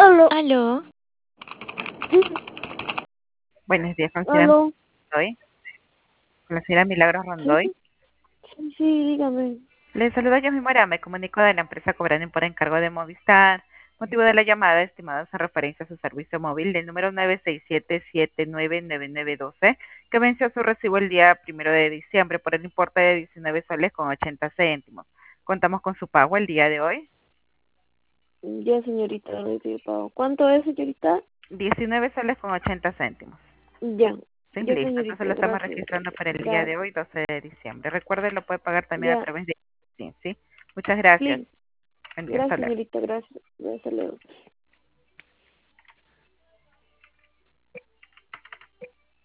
Aló, Buenos días, con Aló, Rondoy. Con la señora Milagros sí, Rondoy. sí, dígame. Le saluda yo misma, me comunico de la empresa Cobrando por encargo de Movistar. Motivo de la llamada, estimados, en referencia a su servicio móvil del número 967799912, que venció su recibo el día 1 de diciembre por el importe de 19 soles con 80 céntimos. Contamos con su pago el día de hoy. Ya, señorita, no he pago. ¿Cuánto es, señorita? 19 soles con 80 céntimos. Ya, Sí, ya, listo. Entonces señorita, lo estamos gracias. registrando para el día de Gracias. hoy, 12 de diciembre. Recuerde, lo puede pagar también a Ya, través de... Sí, ¿sí? Muchas gracias. sí, Buen día, hasta gracias, luego. señorita, gracias. Hasta luego.